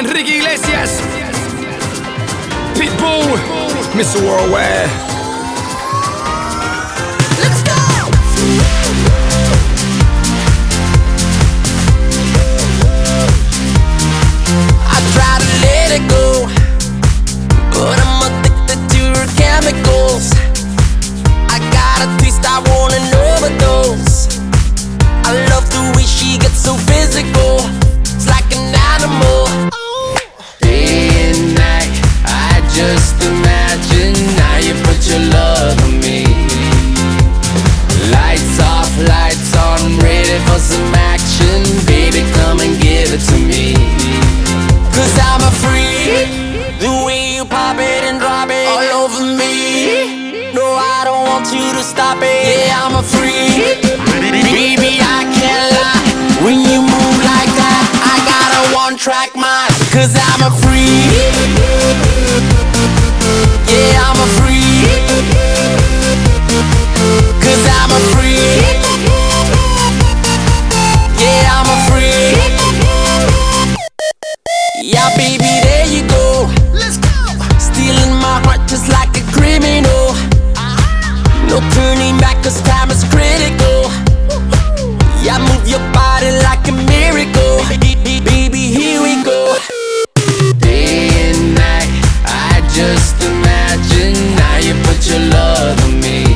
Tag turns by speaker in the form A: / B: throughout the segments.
A: Enrique Iglesias, Pitbull, Mr. Worldwide.
B: Let's go! I try to let it go, but I'm addicted to her chemicals. I got a taste, I want an overdose. I love the way she gets so physical. It's like an animal.
C: Day and night, I just imagine how you put your love on me. Lights off, lights on, ready for some action. Baby, come and give it to me.
B: Cause I'm a freak, the way you pop it and drop it all over me. No, I don't want you to stop it. Yeah, I'm a freak, baby, I can't lie. When you move like that, I got a one-track mind. Cause I'm a freak, yeah, I'm a freak. Cause I'm a freak, yeah, I'm a freak. Yeah, baby, there you go. Let's go. Stealing my heart just like a criminal. No turning back, cause time is critical. Yeah, move your body like a miracle. Baby, here we go.
C: Day and night, I just imagine how you put your love on me.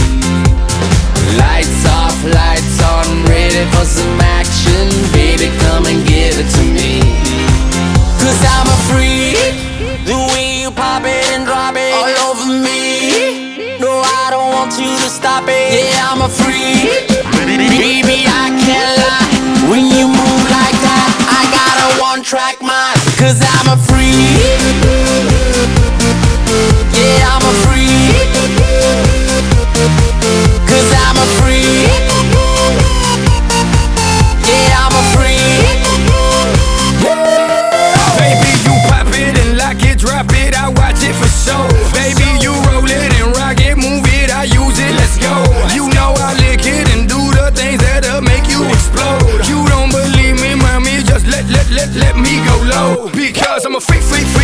C: Lights off, lights on, ready for some action. Baby, come and give it to me.
B: Cause I'm a freak, the way you pop it and drop it all over me. No, I don't want you to stop it. Yeah, I'm a freak, baby, I can't lie. When you move like that, I got a one-track mind. Cause I'm a freak, yeah, I'm a freak. Cause I'm a freak, yeah, I'm a freak.
A: Baby, you pop it and lock it, drop it, I watch it for show. Baby, you roll it and rock it, move it, I use it, let's go. You know I lick it and do the things that'll make you explode. You don't believe me, mommy, just let me go low. Because I'm a freak,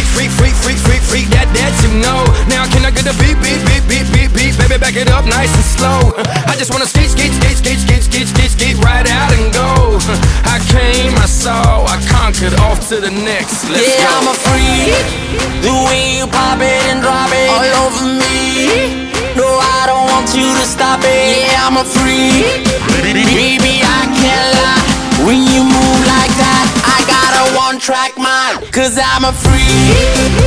A: that you know. Now can I get a beat, baby, back it up nice and slow. I just wanna skate right out and go. I came, I saw, I conquered, off to the next. Let's
B: yeah,
A: go.
B: I'm a freak, the way you pop it and drop it all over me. No, I don't want you to stop it. Yeah, I'm a freak, baby, I can't lie. When you move like that, I got a one-track mind. Cause I'm a freak,